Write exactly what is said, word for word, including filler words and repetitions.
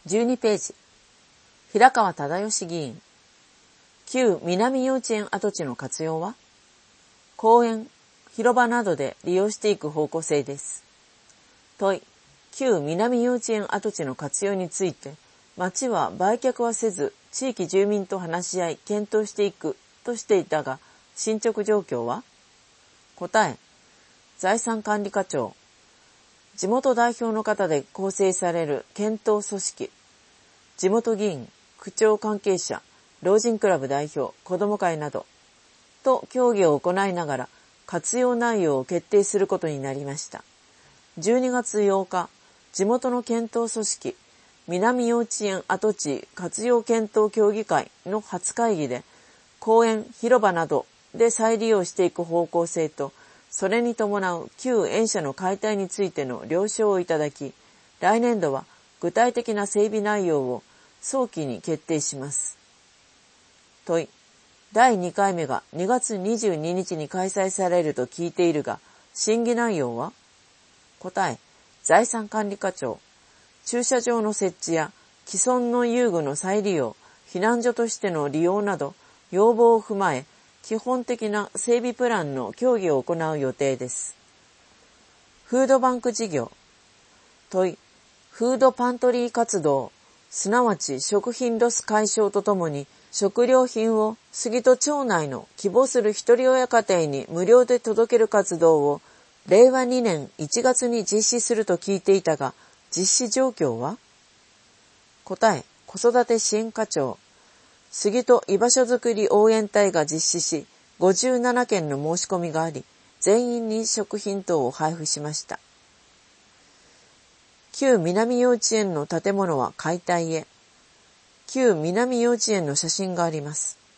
じゅうにページ。平川忠義議員。旧南幼稚園跡地の活用は？公園、広場などで利用していく方向性です。問い。旧南幼稚園跡地の活用について、町は売却はせず、地域住民と話し合い、検討していくとしていたが、進捗状況は？答え。財産管理課長。地元代表の方で構成される検討組織。地元議員、区長関係者、老人クラブ代表、子ども会などと協議を行いながら活用内容を決定することになりました。じゅうにがつようか、地元の検討組織、南幼稚園跡地活用検討協議会の初会議で、公園、広場などで再利用していく方向性と、それに伴う旧園舎の解体についての了承をいただき、来年度は具体的な整備内容を早期に決定します。問い。だいにかいめがにがつにじゅうににちに開催されると聞いているが、審議内容は？答え。財産管理課長。駐車場の設置や既存の遊具の再利用、避難所としての利用など、要望を踏まえ、基本的な整備プランの協議を行う予定です。フードバンク事業。問い。フードパントリー活動、すなわち食品ロス解消とともに、食料品を杉戸町内の希望する一人親家庭に無料で届ける活動を、れいわにねんいちがつに実施すると聞いていたが、実施状況は？答え。子育て支援課長。杉戸居場所づくり応援隊が実施し、ごじゅうななけんの申し込みがあり、全員に食品等を配布しました。旧南幼稚園の建物は解体へ。旧南幼稚園の写真があります。